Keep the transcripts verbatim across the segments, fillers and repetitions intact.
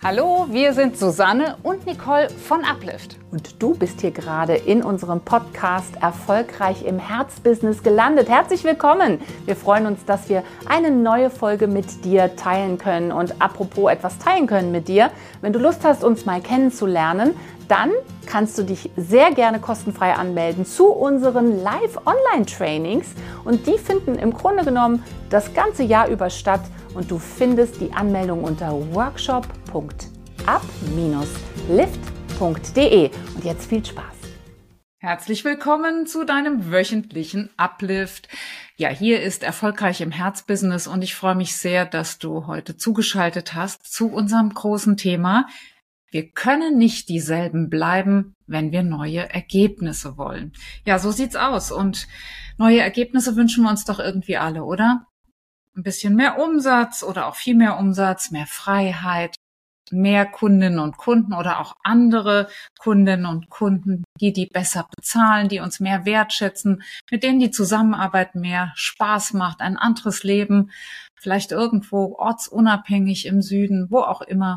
Hallo, wir sind Susanne und Nicole von Uplift. Und du bist hier gerade in unserem Podcast Erfolgreich im Herzbusiness gelandet. Herzlich willkommen! Wir freuen uns, dass wir eine neue Folge mit dir teilen können. Und apropos etwas teilen können mit dir, wenn du Lust hast, uns mal kennenzulernen, dann kannst du dich sehr gerne kostenfrei anmelden zu unseren Live-Online-Trainings. Und die finden im Grunde genommen das ganze Jahr über statt. Und du findest die Anmeldung unter workshop punkt up lift punkt de. Und jetzt viel Spaß. Herzlich willkommen zu deinem wöchentlichen Uplift. Ja, hier ist Erfolgreich im Herzbusiness und ich freue mich sehr, dass du heute zugeschaltet hast zu unserem großen Thema. Wir können nicht dieselben bleiben, wenn wir neue Ergebnisse wollen. Ja, so sieht's aus. Und neue Ergebnisse wünschen wir uns doch irgendwie alle, oder? Ein bisschen mehr Umsatz oder auch viel mehr Umsatz, mehr Freiheit, mehr Kundinnen und Kunden oder auch andere Kundinnen und Kunden, die die besser bezahlen, die uns mehr wertschätzen, mit denen die Zusammenarbeit mehr Spaß macht, ein anderes Leben, vielleicht irgendwo ortsunabhängig im Süden, wo auch immer.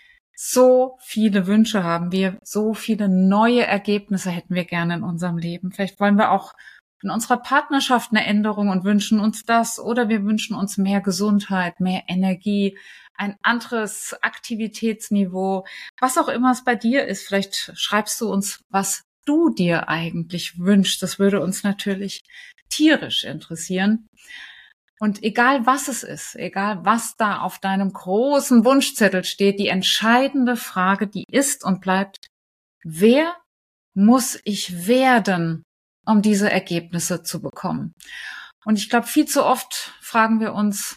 So viele Wünsche haben wir, so viele neue Ergebnisse hätten wir gerne in unserem Leben. Vielleicht wollen wir auch in unserer Partnerschaft eine Änderung und wünschen uns das, oder wir wünschen uns mehr Gesundheit, mehr Energie, ein anderes Aktivitätsniveau, was auch immer es bei dir ist. Vielleicht schreibst du uns, was du dir eigentlich wünschst. Das würde uns natürlich tierisch interessieren. Und egal was es ist, egal was da auf deinem großen Wunschzettel steht, die entscheidende Frage, die ist und bleibt: Wer muss ich werden, um diese Ergebnisse zu bekommen? Und ich glaube, viel zu oft fragen wir uns,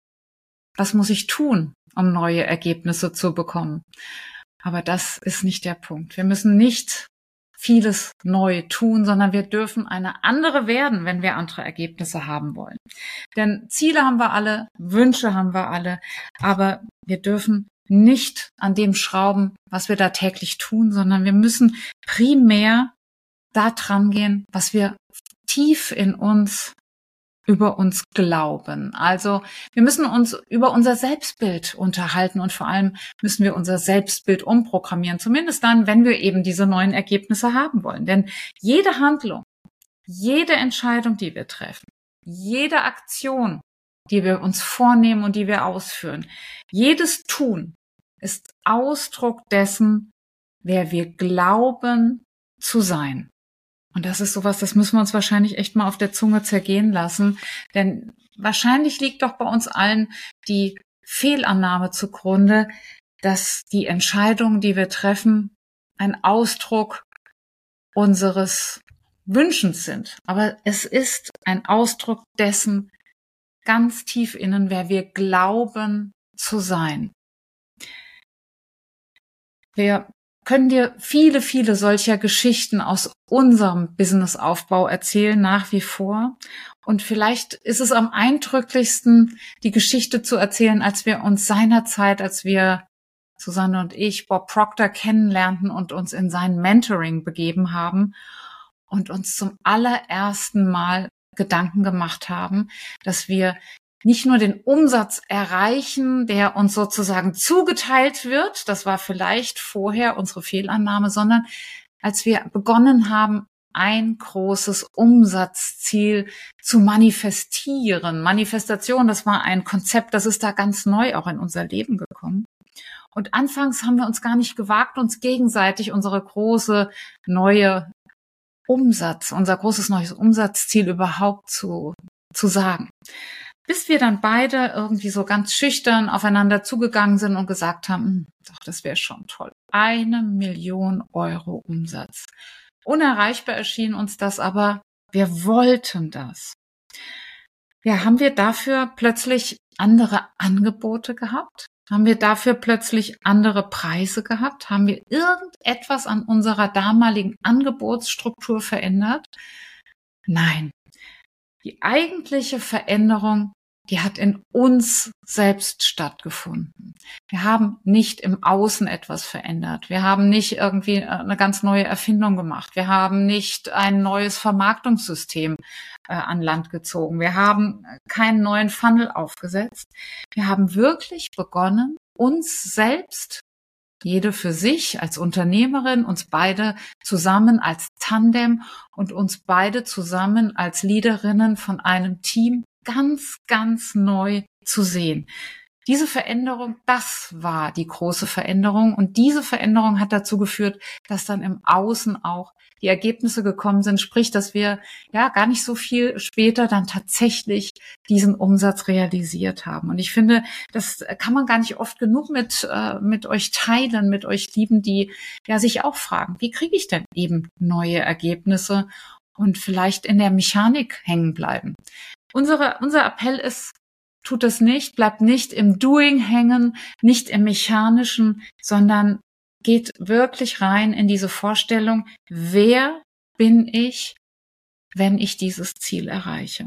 was muss ich tun, um neue Ergebnisse zu bekommen? Aber das ist nicht der Punkt. Wir müssen nicht vieles neu tun, sondern wir dürfen eine andere werden, wenn wir andere Ergebnisse haben wollen. Denn Ziele haben wir alle, Wünsche haben wir alle, aber wir dürfen nicht an dem schrauben, was wir da täglich tun, sondern wir müssen primär da dran gehen, was wir tief in uns über uns glauben. Also wir müssen uns über unser Selbstbild unterhalten und vor allem müssen wir unser Selbstbild umprogrammieren, zumindest dann, wenn wir eben diese neuen Ergebnisse haben wollen. Denn jede Handlung, jede Entscheidung, die wir treffen, jede Aktion, die wir uns vornehmen und die wir ausführen, jedes Tun ist Ausdruck dessen, wer wir glauben zu sein. Und das ist sowas, das müssen wir uns wahrscheinlich echt mal auf der Zunge zergehen lassen. Denn wahrscheinlich liegt doch bei uns allen die Fehlannahme zugrunde, dass die Entscheidungen, die wir treffen, ein Ausdruck unseres Wünschens sind. Aber es ist ein Ausdruck dessen ganz tief innen, wer wir glauben zu sein. Wir können dir viele, viele solcher Geschichten aus unserem Businessaufbau erzählen, nach wie vor. Und vielleicht ist es am eindrücklichsten, die Geschichte zu erzählen, als wir uns seinerzeit, als wir, Susanne und ich, Bob Proctor kennenlernten und uns in sein Mentoring begeben haben und uns zum allerersten Mal Gedanken gemacht haben, dass wir nicht nur den Umsatz erreichen, der uns sozusagen zugeteilt wird, das war vielleicht vorher unsere Fehlannahme, sondern als wir begonnen haben, ein großes Umsatzziel zu manifestieren. Manifestation, das war ein Konzept, das ist da ganz neu auch in unser Leben gekommen. Und anfangs haben wir uns gar nicht gewagt, uns gegenseitig unsere große neue Umsatz, unser großes neues Umsatzziel überhaupt zu, zu sagen. Bis wir dann beide irgendwie so ganz schüchtern aufeinander zugegangen sind und gesagt haben, doch, das wäre schon toll. Eine Million Euro Umsatz. Unerreichbar erschien uns das, aber wir wollten das. Ja, haben wir dafür plötzlich andere Angebote gehabt? Haben wir dafür plötzlich andere Preise gehabt? Haben wir irgendetwas an unserer damaligen Angebotsstruktur verändert? Nein. Die eigentliche Veränderung, die hat in uns selbst stattgefunden. Wir haben nicht im Außen etwas verändert. Wir haben nicht irgendwie eine ganz neue Erfindung gemacht. Wir haben nicht ein neues Vermarktungssystem äh, an Land gezogen. Wir haben keinen neuen Funnel aufgesetzt. Wir haben wirklich begonnen, uns selbst jede für sich als Unternehmerin, uns beide zusammen als Tandem und uns beide zusammen als Leaderinnen von einem Team ganz, ganz neu zu sehen. Diese Veränderung, das war die große Veränderung und diese Veränderung hat dazu geführt, dass dann im Außen auch die Ergebnisse gekommen sind, sprich, dass wir ja gar nicht so viel später dann tatsächlich diesen Umsatz realisiert haben. Und ich finde, das kann man gar nicht oft genug mit äh, mit euch teilen, mit euch Lieben, die ja sich auch fragen, wie kriege ich denn eben neue Ergebnisse und vielleicht in der Mechanik hängen bleiben. Unsere, unser Appell ist, tut das nicht, bleibt nicht im Doing hängen, nicht im Mechanischen, sondern geht wirklich rein in diese Vorstellung, wer bin ich, wenn ich dieses Ziel erreiche?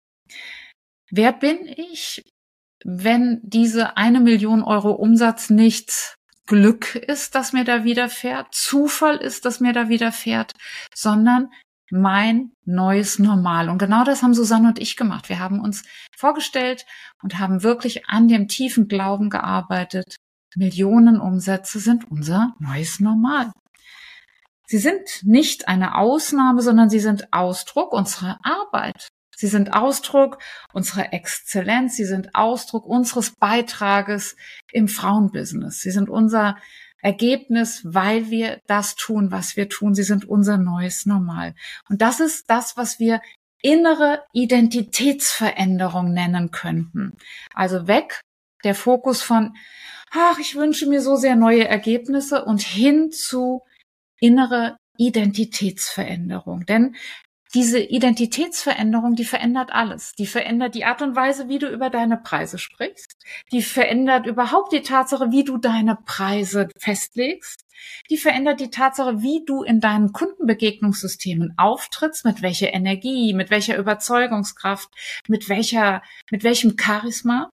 Wer bin ich, wenn diese eine Million Euro Umsatz nicht Glück ist, das mir da widerfährt, Zufall ist, das mir da widerfährt, sondern mein neues Normal. Und genau das haben Susanne und ich gemacht. Wir haben uns vorgestellt und haben wirklich an dem tiefen Glauben gearbeitet. Millionen Umsätze sind unser neues Normal. Sie sind nicht eine Ausnahme, sondern sie sind Ausdruck unserer Arbeit. Sie sind Ausdruck unserer Exzellenz. Sie sind Ausdruck unseres Beitrages im Frauenbusiness. Sie sind unser Ergebnis, weil wir das tun, was wir tun. Sie sind unser neues Normal. Und das ist das, was wir innere Identitätsveränderung nennen könnten. Also weg der Fokus von, ach, ich wünsche mir so sehr neue Ergebnisse und hin zu innere Identitätsveränderung. Denn diese Identitätsveränderung, die verändert alles. Die verändert die Art und Weise, wie du über deine Preise sprichst. Die verändert überhaupt die Tatsache, wie du deine Preise festlegst. Die verändert die Tatsache, wie du in deinen Kundenbegegnungssystemen auftrittst, mit welcher Energie, mit welcher Überzeugungskraft, mit welcher, mit welchem Charisma.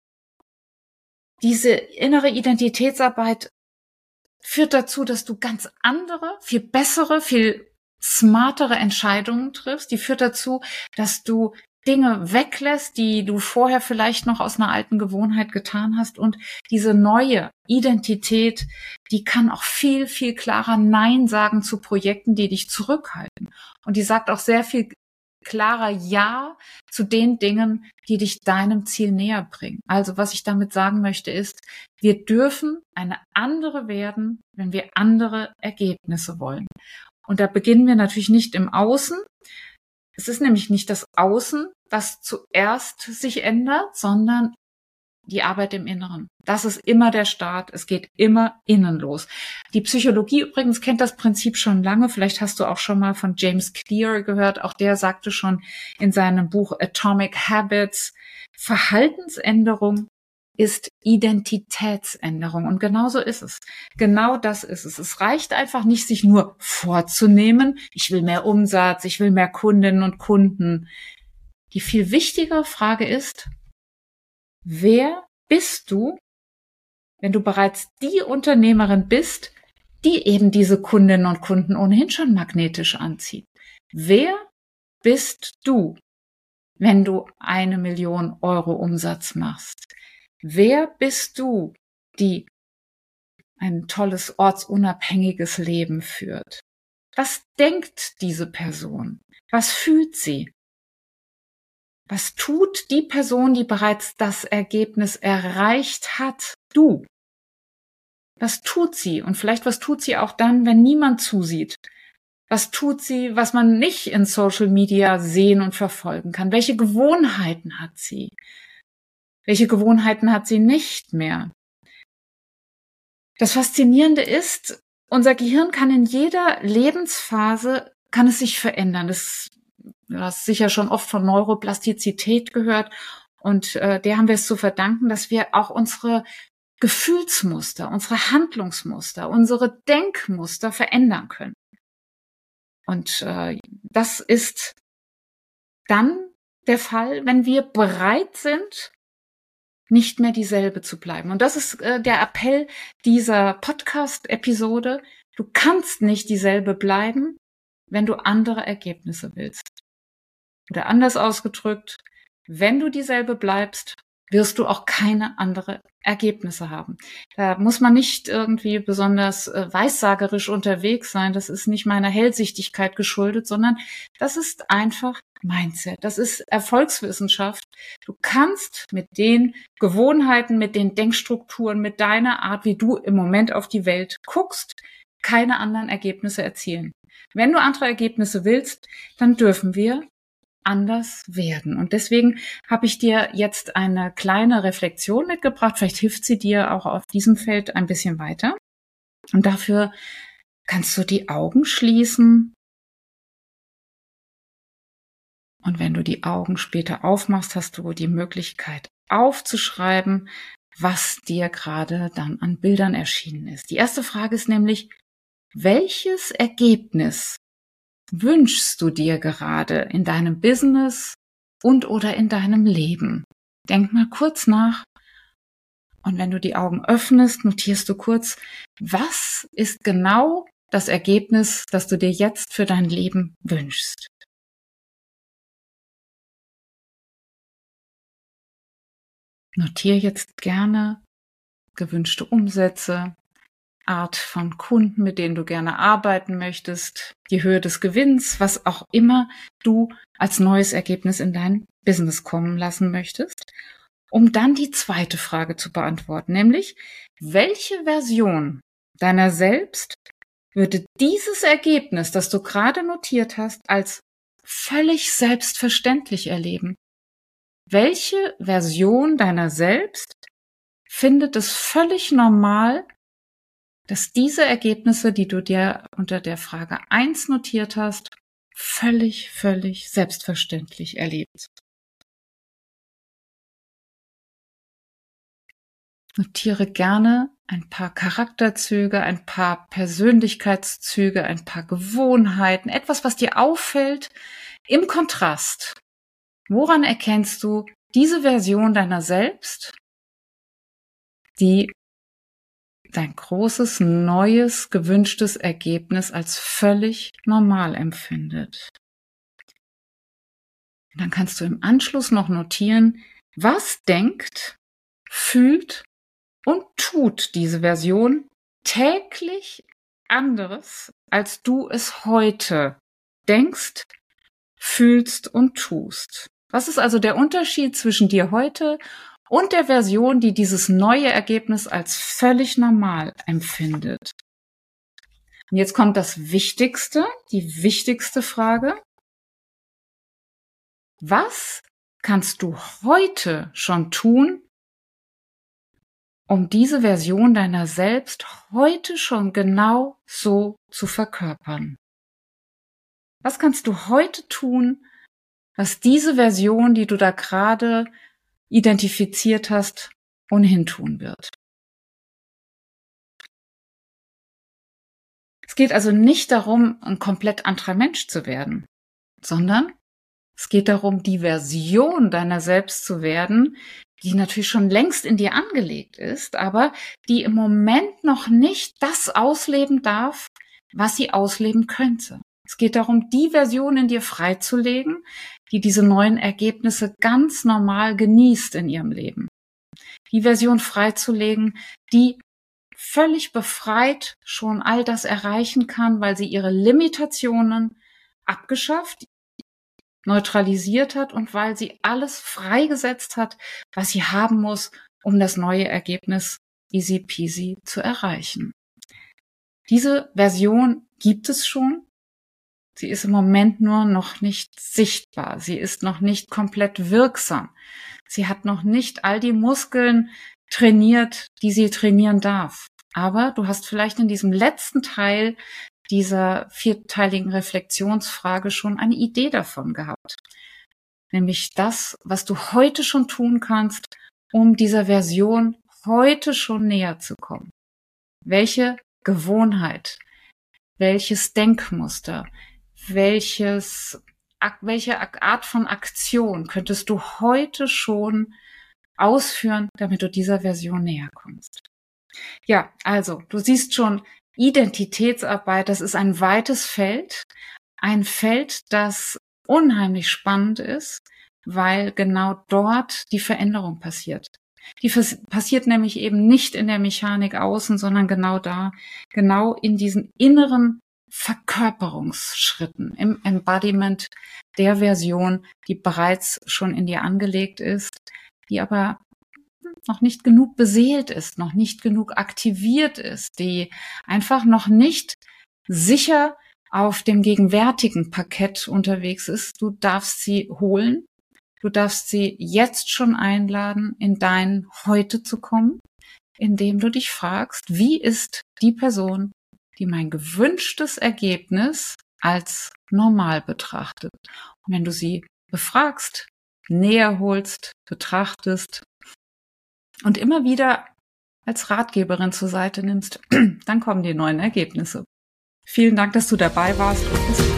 Diese innere Identitätsarbeit führt dazu, dass du ganz andere, viel bessere, viel smartere Entscheidungen triffst. Die führt dazu, dass du Dinge weglässt, die du vorher vielleicht noch aus einer alten Gewohnheit getan hast. Und diese neue Identität, die kann auch viel, viel klarer Nein sagen zu Projekten, die dich zurückhalten. Und die sagt auch sehr viel klarer Ja zu den Dingen, die dich deinem Ziel näher bringen. Also was ich damit sagen möchte ist, wir dürfen eine andere werden, wenn wir andere Ergebnisse wollen. Und da beginnen wir natürlich nicht im Außen. Es ist nämlich nicht das Außen, das zuerst sich ändert, sondern die Arbeit im Inneren. Das ist immer der Start. Es geht immer innen los. Die Psychologie übrigens kennt das Prinzip schon lange. Vielleicht hast du auch schon mal von James Clear gehört. Auch der sagte schon in seinem Buch Atomic Habits, Verhaltensänderung ist Identitätsänderung. Und genau so ist es. Genau das ist es. Es reicht einfach nicht, sich nur vorzunehmen, ich will mehr Umsatz, ich will mehr Kundinnen und Kunden. Die viel wichtigere Frage ist, wer bist du, wenn du bereits die Unternehmerin bist, die eben diese Kundinnen und Kunden ohnehin schon magnetisch anzieht? Wer bist du, wenn du eine Million Euro Umsatz machst? Wer bist du, die ein tolles ortsunabhängiges Leben führt? Was denkt diese Person? Was fühlt sie? Was tut die Person, die bereits das Ergebnis erreicht hat? Du. Was tut sie? Und vielleicht was tut sie auch dann, wenn niemand zusieht? Was tut sie, was man nicht in Social Media sehen und verfolgen kann? Welche Gewohnheiten hat sie? Welche Gewohnheiten hat sie nicht mehr? Das Faszinierende ist, unser Gehirn kann in jeder Lebensphase, kann es sich verändern. Das, du hast sicher schon oft von Neuroplastizität gehört. Und äh, der haben wir es zu verdanken, dass wir auch unsere Gefühlsmuster, unsere Handlungsmuster, unsere Denkmuster verändern können. Und äh, das ist dann der Fall, wenn wir bereit sind, nicht mehr dieselbe zu bleiben. Und das ist äh, der Appell dieser Podcast-Episode. Du kannst nicht dieselbe bleiben, wenn du andere Ergebnisse willst. Oder anders ausgedrückt, wenn du dieselbe bleibst, wirst du auch keine andere Ergebnisse haben. Da muss man nicht irgendwie besonders äh, weissagerisch unterwegs sein. Das ist nicht meiner Hellsichtigkeit geschuldet, sondern das ist einfach Mindset. Das ist Erfolgswissenschaft. Du kannst mit den Gewohnheiten, mit den Denkstrukturen, mit deiner Art, wie du im Moment auf die Welt guckst, keine anderen Ergebnisse erzielen. Wenn du andere Ergebnisse willst, dann dürfen wir anders werden. Und deswegen habe ich dir jetzt eine kleine Reflexion mitgebracht. Vielleicht hilft sie dir auch auf diesem Feld ein bisschen weiter. Und dafür kannst du die Augen schließen. Und wenn du die Augen später aufmachst, hast du die Möglichkeit aufzuschreiben, was dir gerade dann an Bildern erschienen ist. Die erste Frage ist nämlich, welches Ergebnis wünschst du dir gerade in deinem Business und oder in deinem Leben? Denk mal kurz nach. Und wenn du die Augen öffnest, notierst du kurz, was ist genau das Ergebnis, das du dir jetzt für dein Leben wünschst? Notiere jetzt gerne gewünschte Umsätze, Art von Kunden, mit denen du gerne arbeiten möchtest, die Höhe des Gewinns, was auch immer du als neues Ergebnis in dein Business kommen lassen möchtest, um dann die zweite Frage zu beantworten, nämlich, welche Version deiner selbst würde dieses Ergebnis, das du gerade notiert hast, als völlig selbstverständlich erleben? Welche Version deiner selbst findet es völlig normal, dass diese Ergebnisse, die du dir unter der Frage eins notiert hast, völlig, völlig selbstverständlich erlebst? Notiere gerne ein paar Charakterzüge, ein paar Persönlichkeitszüge, ein paar Gewohnheiten, etwas, was dir auffällt im Kontrast. Woran erkennst du diese Version deiner selbst, die dein großes, neues, gewünschtes Ergebnis als völlig normal empfindet? Und dann kannst du im Anschluss noch notieren, was denkt, fühlt und tut diese Version täglich anderes, als du es heute denkst, fühlst und tust. Was ist also der Unterschied zwischen dir heute und der Version, die dieses neue Ergebnis als völlig normal empfindet? Und jetzt kommt das Wichtigste, die wichtigste Frage. Was kannst du heute schon tun, um diese Version deiner selbst heute schon genau so zu verkörpern? Was kannst du heute tun, was diese Version, die du da gerade identifiziert hast, ohnehin tun wird? Es geht also nicht darum, ein komplett anderer Mensch zu werden, sondern es geht darum, die Version deiner selbst zu werden, die natürlich schon längst in dir angelegt ist, aber die im Moment noch nicht das ausleben darf, was sie ausleben könnte. Es geht darum, die Version in dir freizulegen, die diese neuen Ergebnisse ganz normal genießt in ihrem Leben. Die Version freizulegen, die völlig befreit schon all das erreichen kann, weil sie ihre Limitationen abgeschafft, neutralisiert hat und weil sie alles freigesetzt hat, was sie haben muss, um das neue Ergebnis easy peasy zu erreichen. Diese Version gibt es schon. Sie ist im Moment nur noch nicht sichtbar. Sie ist noch nicht komplett wirksam. Sie hat noch nicht all die Muskeln trainiert, die sie trainieren darf. Aber du hast vielleicht in diesem letzten Teil dieser vierteiligen Reflexionsfrage schon eine Idee davon gehabt. Nämlich das, was du heute schon tun kannst, um dieser Version heute schon näher zu kommen. Welche Gewohnheit, welches Denkmuster, welches, welche Art von Aktion könntest du heute schon ausführen, damit du dieser Version näher kommst? Ja, also, du siehst schon, Identitätsarbeit, das ist ein weites Feld, ein Feld, das unheimlich spannend ist, weil genau dort die Veränderung passiert. Die passiert nämlich eben nicht in der Mechanik außen, sondern genau da, genau in diesen inneren Verkörperungsschritten, im Embodiment der Version, die bereits schon in dir angelegt ist, die aber noch nicht genug beseelt ist, noch nicht genug aktiviert ist, die einfach noch nicht sicher auf dem gegenwärtigen Parkett unterwegs ist. Du darfst sie holen. Du darfst sie jetzt schon einladen, in dein Heute zu kommen, indem du dich fragst, wie ist die Person, die mein gewünschtes Ergebnis als normal betrachtet? Und wenn du sie befragst, näher holst, betrachtest und immer wieder als Ratgeberin zur Seite nimmst, dann kommen die neuen Ergebnisse. Vielen Dank, dass du dabei warst und bis